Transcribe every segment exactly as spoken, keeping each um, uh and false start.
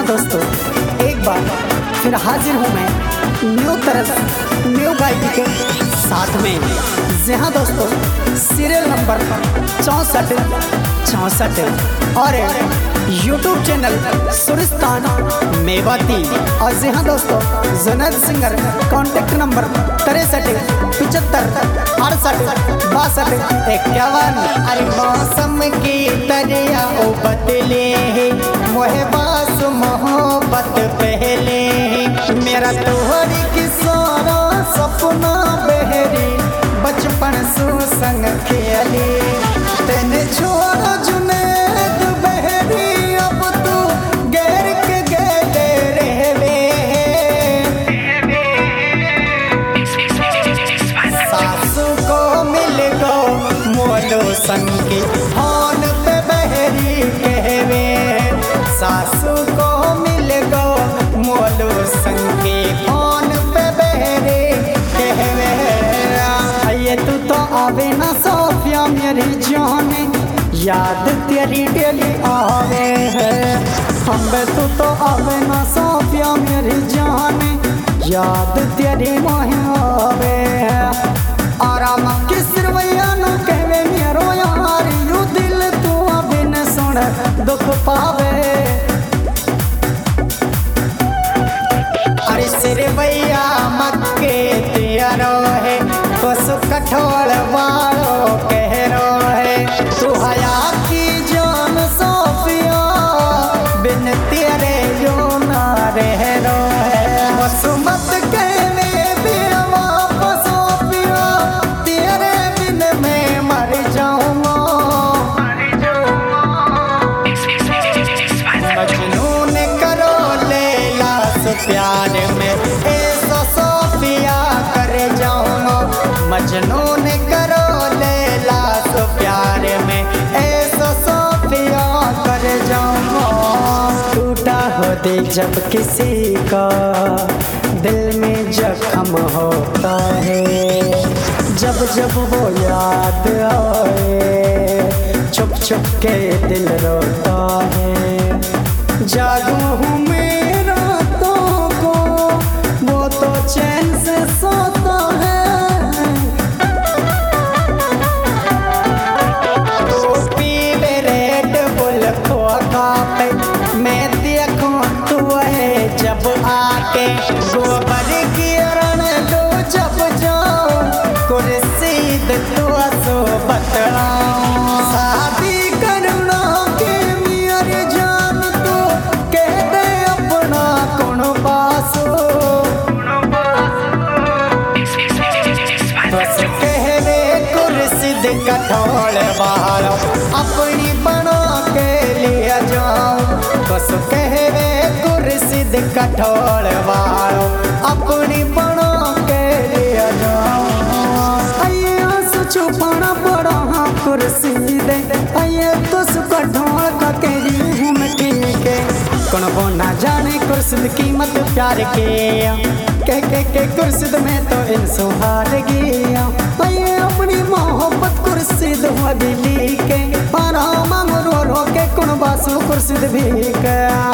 दोस्तों, एक बार फिर हाजिर हूँ मैं न्यू तरस न्यू गायकी के साथ में। जी हाँ दोस्तों, सीरियल नंबर चौंसठ चौंसठ और यूट्यूब चैनल सुरिस्तान मेवाती। और जी हाँ दोस्तों, जुनैद सिंगर कॉन्टेक्ट नंबर तिरसठ पिचहत्तर अड़सठ बासठ इक्यावन। अरे मौसम की तरह ओ बदले मोहबास मोहब्बत पहले, मेरा तोहरी की सारा सपना बहरी बचपन सु संग खेली। तेने छोड़ा जुनैद बहरी, अब तू गैर के गेले रहवे। सासू को मिल गो मोलो संगी फोन पे बहरी कहवे। सासू को मिल गो मोलो संगी फोन पे बहरी कहवे। ये तू तो आवे ना सोफिया मेरी जान, याद तेरी डेली आवे है। हम तू तो आवे ना सोफिया मेरी जान, याद तेरी मोहे आवे है। आराम की सिरवैया न कहवे मेरो यार, यू दिल तू अभी न सुन दुख पावे। अरे सिरवैया मक्के तेरो है, बस कठोल वालो कह रो है। तू हया की जान सोफिया, बिन तेरे जो ना रह रो है। बस मत कहने भी वापस सोफिया, तेरे बिन मैं मर जाऊंगा। मजनू ने करो लैला से प्यार में, ऐसा सोफिया कर जाऊंगा। मजनू ने करो लैला तो प्यार में, ऐसा सोफिया कर जाऊंगा। टूटा हो दिल जब किसी का, दिल में जख्म होता है। जब जब वो याद आए, छुप छुप के दिल रोता है। जागू हूँ मैं रातों को, वो तो चैन से सोता है। मैं देखूं तू है जब आके, गोबर गिरण दो जब जाओ, कुर्सीद तू सो बतलाऊं। शादी करना के मेरे जान, तू कह दे अपना कौन बासो। बस कहवे कुर्सीद कठोल वालो, अपनी बना के लिया जाऊं। बस कहवे कुर्सीद कठोल वालो, अपनी बना के लिया जाऊं। आइए आंसू छुपाना पड़ा हाँ कुर्सी दे, आइए तो कठोल का कह हूँ मैं ठीक है। कौन को ना जाने कुर्सीद कीमत प्यार के, कह के के कुर्सीद में तो इंसो हार गया। आइए अपनी मोहब्बत कुर्सीद हुआ दिली के, पारा मांग रो रो के कौन बासु कुर्सीद भी गया।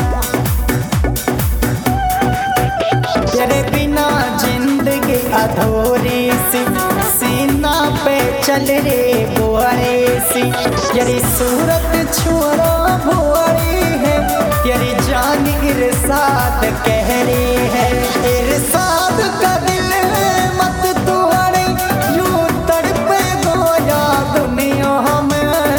तेरे बिना जिंदगी अधूरी सी, सीना पे चल रे बुआरे सी। तेरी सूरत छोरा भुआरी है, तेरी जान इरसाद कह रही है। इरसाद का दिल है मत तोड़े, यूं तड़पे गोया दुनिया में।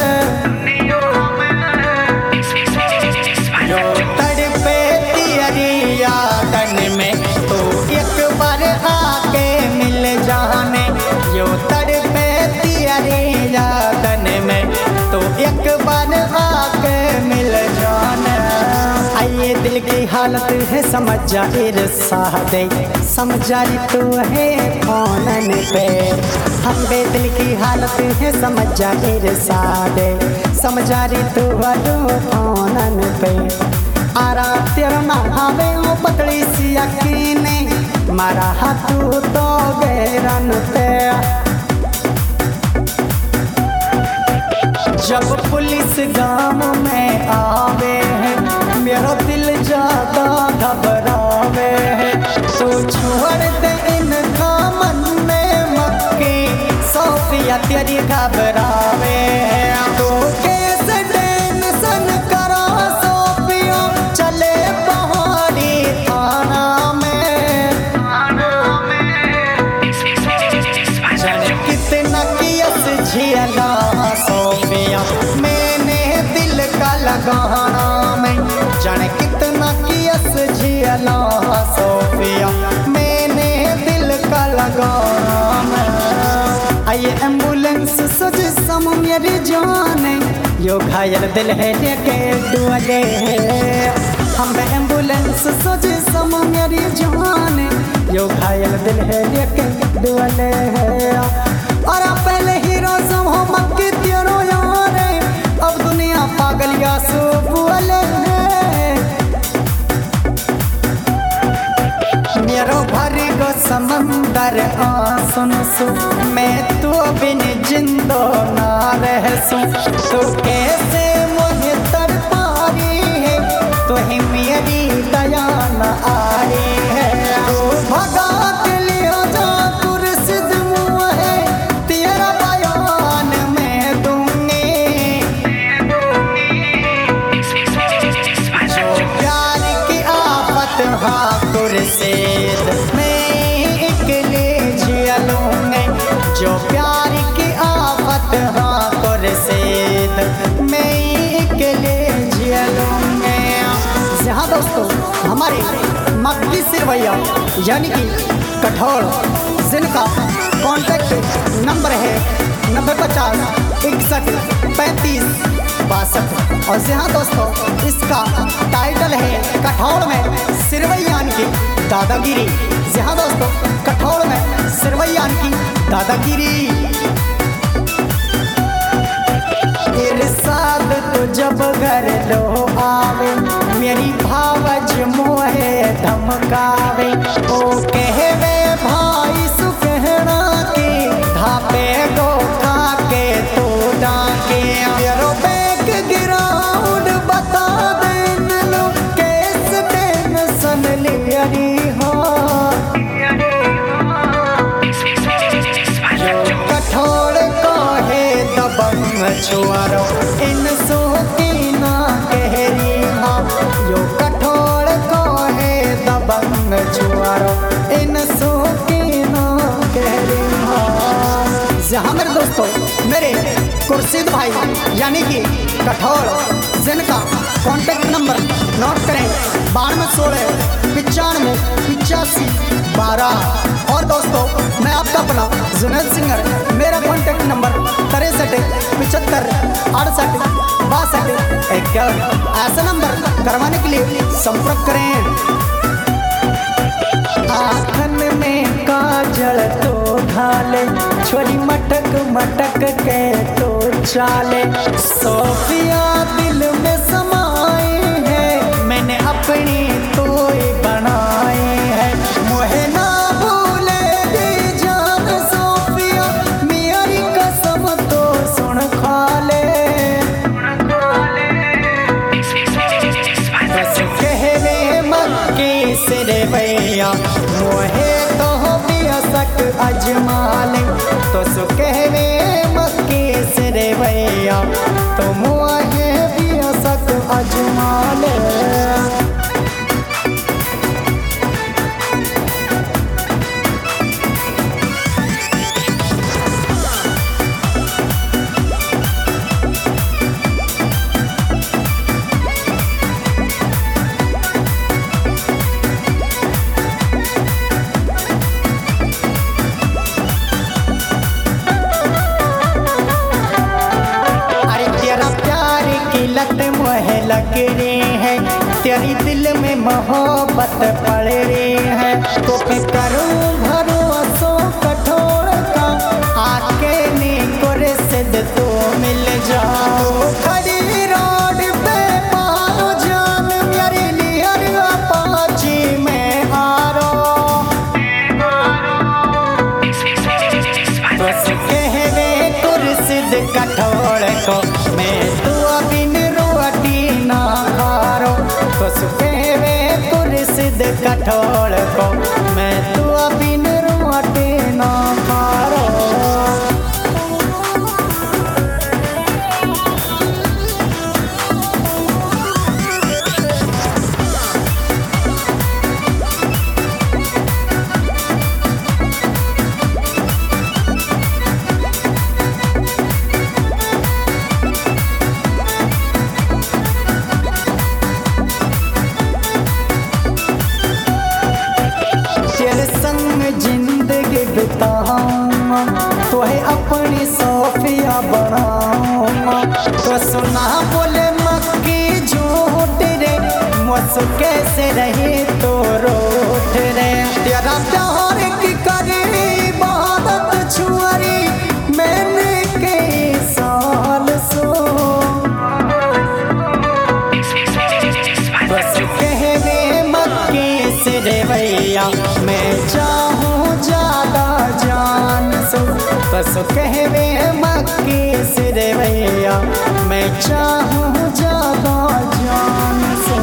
जो तड़पे तेरी यादन में, तो एक बार आके मिल जाने। जो तड़पे तेरी यादन में, तो एक बार आके मिल जाने। आइए दिल की हालत है समझ जा इरसाद, समझ जा रही तू है फोनन पे। हम बे दिल की हालत है समझ जा इरसाद, समझ जा रही तू वालो फोनन पे। आरा तेरा ना आवे वो पतली सी यकीने, मारा हाथू तो गैरन पे। जब पुलिस गांव में आवे है, मेरा दिल ज्यादा घबरावे है, तो छोड़ दे इनका मन में मक्की सोफिया तेरी घबरावे है। तो कैसे टेंशन करा सोफिया चले पहाड़ी थाना में, जाने कितना कियस झियला सोफिया मैंने दिल का लगाना में, जाने कितना कियस झियला सोफिया मैंने दिल का लगाना में। आइए एम्बुलेंस सज सम मेरी जाने, यो घायल दिल है लेके डुअले, हम एम्बुलेंस सज सम मेरी जाने, यो घायल दिल है लेके डुअले है। और पहले हीरो सम हो मक्की तेरो यारे, अब दुनिया पागल या सो बुअले मेरो भरी गो समंदर आंसुन सु, मैं तो बिन जिंदो ना रह सू। तो कैसे मुझे तर पारी है, तो ही मेरी दया न आई है। तो भगा के लिए जा कुर्सिद मुँह है, तेरा बयान मैं दूंगी। जो प्यार की आफत हाँ कुर्सिद मैं अकेले झेलूंगी, जो प्यार की आफत हाँ कुर्सिद मैं अकेले झेलूंगी। यहाँ दोस्तों हमारे मक्की सिरवैया यानी कि कठोर, जिनका कॉन्टैक्ट नंबर है नब्बे पचास इकसठ पैंतीस बासठ, और यहाँ दोस्तों इसका टाइटल है कठोर में सिरवैयान की दादागिरी। यहाँ दोस्तों कठोर में सिरवैयान की दादागिरी। इरशाद तो जब घर लो आवे, मेरी भावज मोहे धमकावे, ओ कहवे भाई सुकहना की धापे गो खा के तो डाके। मेरो बैक ग्राउंड बता देन लो कैस टेंशन लियरी हो, कठोर को है दबंग छुआरो इन सो की ना कहरी हाँ, यो कठोर को है दबंग छुआरो इन सो की ना कहरी हाँ। जहाँ मेरे दोस्तों मेरे कुर्सिद भाई यानी कि कठोर, जिनका कॉन्टैक्ट नंबर नोट करें बानवे सोलह पचानवे पिचासी बारह। और दोस्तों मैं आपका अपना जुनैद सिंगर, मेरा कॉन्टैक्ट नंबर तिरसठ पचहत्तर अड़सठ बासठ इक्यावन। ऐसा नंबर करवाने के लिए संपर्क करें। आँखन में काजल तो ढाले, छोरी मटक मटक के तो चाले, सोफिया दिल में समाई है, मैंने अपनी तो बनाई है। मुहे ना भूले दी जान सोफिया, मेरी कसम तो सुन खा ले। बस कहवे मक्की सिरे भैया, मोहे तो बियसक अजमाले, तो सो कहवे मक्की सिरे भैया, तो मोहे बियसक अजमाले। मोहे लग रही है, तेरी दिल में मोहब्बत पड़ रही है, तो पे करूं भरोसा कठोर का, आके नी करे सिद्ध तो मिल जाओ। खड़ी रोड पे पाओ जान मेरी लियर अपाची में हारो, बस कहवे कुर्सिद कठोर को, मैं तो बिन रोटी ना खारो, तो कठोर को मैं तो बिन रोटे ना मारो। जिंदगी बिताऊंगा तो है अपनी सोफिया बनाऊंगा। तो सुना बोले मक्की झूठ रे मुझसे कैसे रहे तो रोट रे। तेरा प्यार की करे इबादत छुआरी मैंने कई साल सो। बस कहवे मक्की से रे भैया मैं चाहूँ ज्यादा जान सो। बस कहवे मक्की से रे भैया मैं चाहूँ ज्यादा जान सो।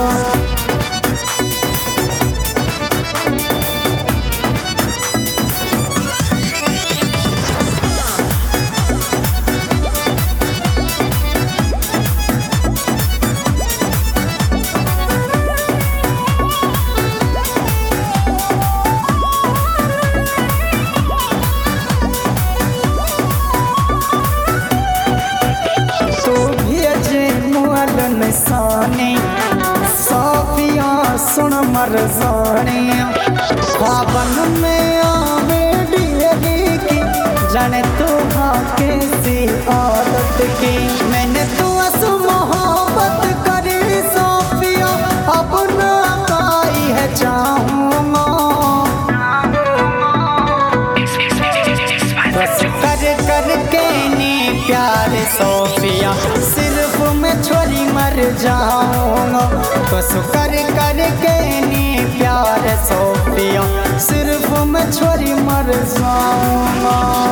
साने सोफिया सुन मरजाने ख्वाबन में आवे डियरी की जाने तू कैसी आदत की। मैंने तू असु मोहब्बत करी सोफिया अब ना पाई है चाहूँगा। बस कर कर के नी प्यार सोफिया सिर्फ मैं छोरी मर जाऊंगा। बस कर कर के नी प्यार सोफिया सिर्फ मैं छोरी मर जाऊंगा।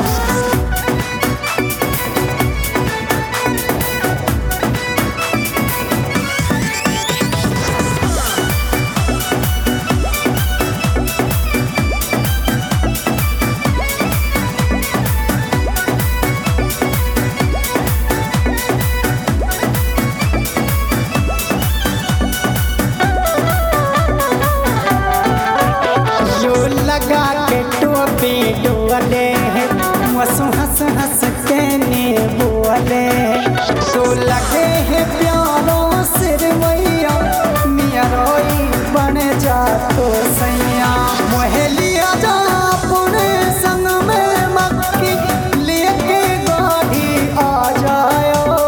लगा के टोपी डोले मसु हंस हंस के ने बोले। तो लगे है प्यारों सिर मैया मिया रोई बन जा तो सैया। मोहे लिया जा अपने संग में मक्की लेके गाड़ी आ जायो।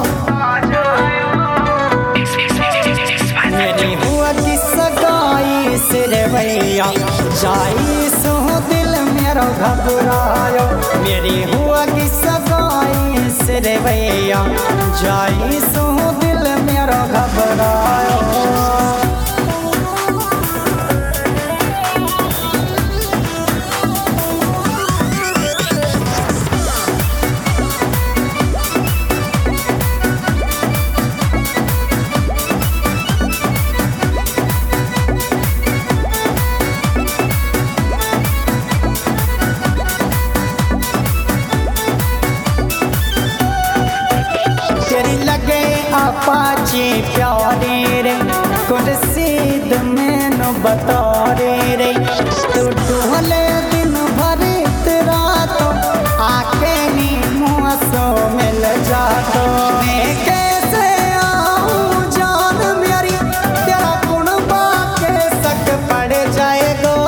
मेरी हुआ की सगाई सिर भैया जाई सो दिल मेरा घबरायो। मेरी हुआ की सगाई से रे भैया जाई सो दिल मेरा घबरायो। अपाची प्यारे रे कुर्सीद में न बता रे रे। तू ढोले दिन भर तेरा तो आके नी मुँह सो मिल जातो। मैं कैसे आऊँ जान मेरी तेरा गुण बाके सक पड़ जाएगो।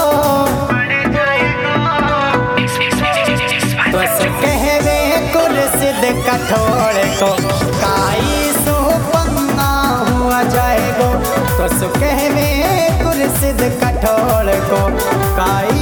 बस कहवे कुर्सीद कठोर को काई जाएगो। तो कहवे कुर्सीद कठोर को काई